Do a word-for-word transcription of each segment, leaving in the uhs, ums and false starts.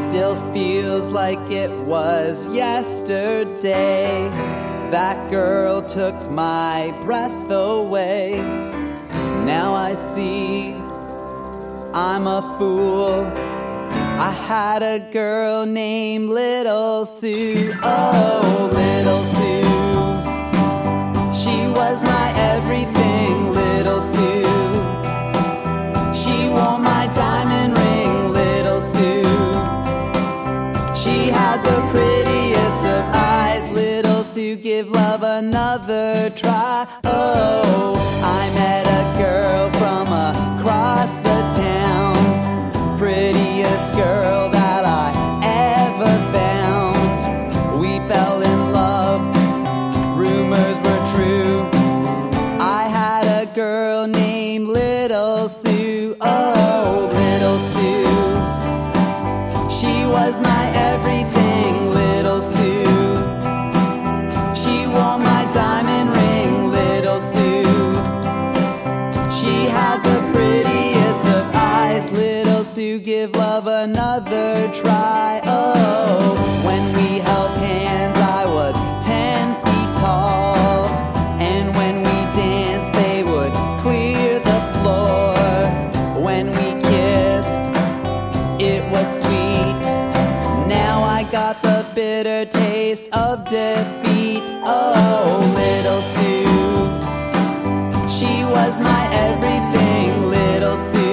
still feels like it was yesterday. That girl took my breath away. Now I see I'm a fool. I had a girl named Little Sue. Oh, Little Sue. She was my everything, Little Sue. She wore my diamond ring, Little Sue. She had the prettiest of eyes, Little Sue. Give love another try. Oh, I met a girl from across the town. Prettiest girl that I ever found. We fell in love, rumors were true. I had a girl named Little Sue. Oh, Little Sue. She was my everything, Little Sue. She wore my diamond ring, Little Sue. She had the prettiest of eyes, Little Sue. Give love another try. Oh, when we held hands I was ten feet tall, and when we danced they would clear the floor. When we kissed it was sweet. Now I got the bitter taste of defeat. Oh, Little Sue. She was my everything, Little Sue.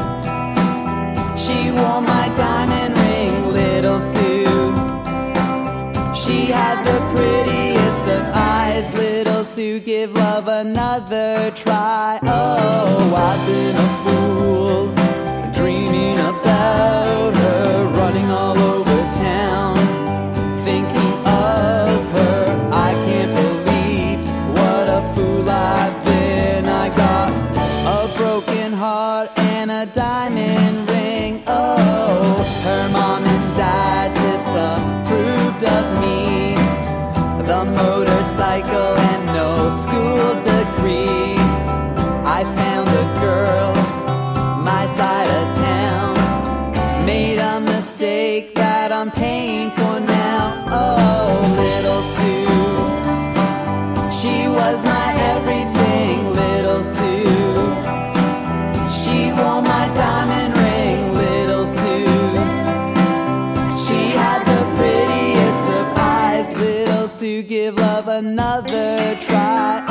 She wore my diamond ring, Little Sue. She had the prettiest of eyes, Little Sue. Give love another try. Oh, I've been a fool, dreaming about her, running all over town, thinking of her. I can't believe what a fool I've been. I got a broken heart and a diamond ring. Oh, her mom and dad disapproved of me, the motorcycle and no school degree. I found a girl my side of town, made a mistake that I'm paying for now. Oh, Little Sue. She was my everything, Little Sue. She wore my diamond ring, Little Sue. She had the prettiest of eyes, Little Sue. Give love another try.